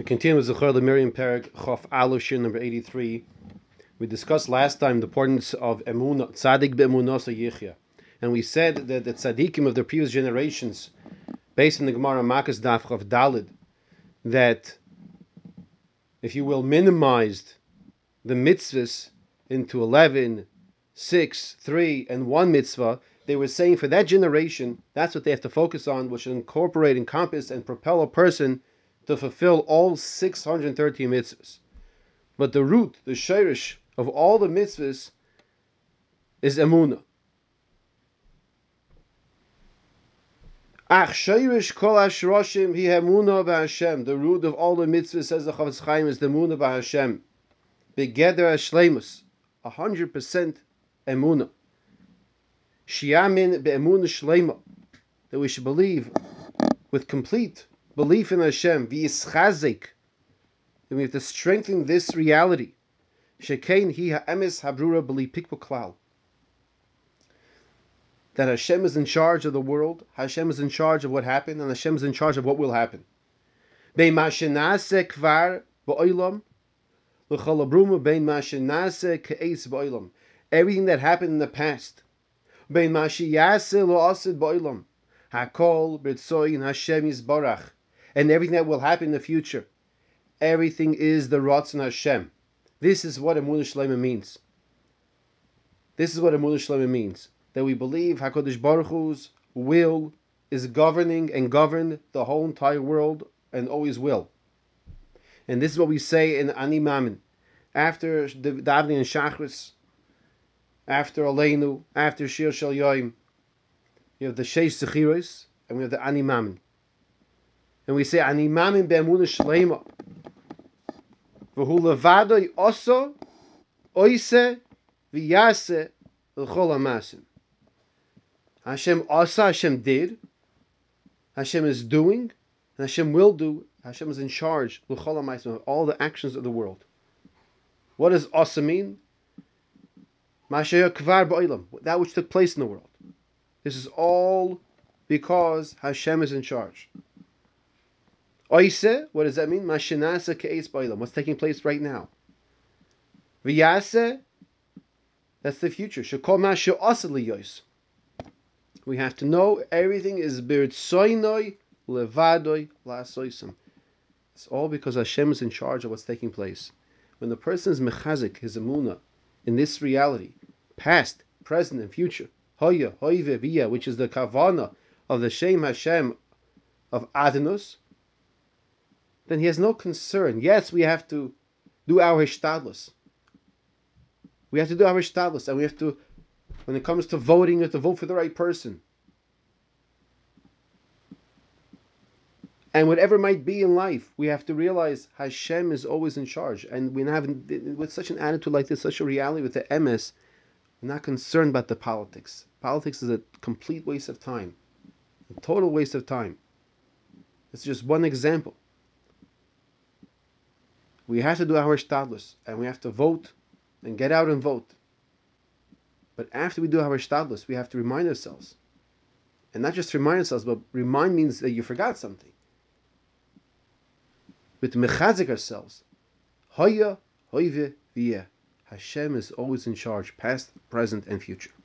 We continue with Zechor Miriam Perek Chof Aleph Shir number 83. We discussed last time the importance of Emunah, Tzadik be'emunah yichya. And we said that the tzaddikim of the previous generations, based on the Gemara Makas Daf Chof Dalid, that, if you will, minimized the mitzvahs into 11, 6, 3, and 1 mitzvah. They were saying for that generation, that's what they have to focus on, which should incorporate, encompass, and propel a person to fulfill all 630 mitzvahs. But the root, the shirish of all the mitzvahs is emunah. Ach shirish kol hashroshim hi emunah b'Hashem. The root of all the mitzvahs, says the Chofetz Chaim, is the emunah b'Hashem. Begeder hashleimus, 100% emunah. Shiamin be'emunah shleima, that we should believe with complete belief in Hashem. V'yischazik, that we have to strengthen this reality. Shekein hi ha'emes habrura b'li pikva klal, that Hashem is in charge of the world, Hashem is in charge of what happened, and Hashem is in charge of what will happen. Be'ma shenase kvar ba'olam l'chol habruma be'ma shenase ke'es ba'olam. Everything that happened in the past, be'ma sheyase lo asid ba'olam hakol b'tzoyin Hashem yisbarach, and everything that will happen in the future, everything is the Ratzon Hashem. This is what Emunah Shlema means. This is what Emunah Shlema means. That we believe HaKadosh Baruch Hu's will is governing and governed the whole entire world and always will. And this is what we say in Ani Mamin. After the Davening and Shachris, after Aleinu, after Shir Shal Yoim, you have the Sheish Zechiros, and we have the Ani Mamin. And we say Ani Mamin be'Emunah Shlema. V'hu levadoi oso oise v'yase l'chol ha'masim. Hashem asa, Hashem did, Hashem is doing, and Hashem will do. Hashem is in charge l'chol ha'masim, of all the actions of the world. What does asa mean? Ma'asher kvar ba'olam, that which took place in the world. This is all because Hashem is in charge. Oise, what does that mean? Mashenasa ke'es ba'olam, what's taking place right now. V'yase, that's the future. Shekol ma'asher asa liyos. We have to know everything is b'ritzoynoi levadoi la'asoisim. It's all because Hashem is in charge of what's taking place. When the person is mechazik, his emunah, in this reality, past, present, and future, hoya, hoive, via, which is the kavana of the Shem Hashem of Adonus, then he has no concern. Yes, we have to do our hishtadlus. We have to do our hishtadlus, and we have to, when it comes to voting, you have to vote for the right person. And whatever might be in life, we have to realize Hashem is always in charge. And we have, with such an attitude like this, such a reality with the emes, we're not concerned about the politics. Politics is a complete waste of time, a total waste of time. It's just one example. We have to do our shtadlus, and we have to vote and get out and vote. But after we do our shtadlus, we have to remind ourselves. And not just remind ourselves, but remind means that you forgot something. With mechazik ourselves. Hoya, hoive, via. Hashem is always in charge, past, present, and future.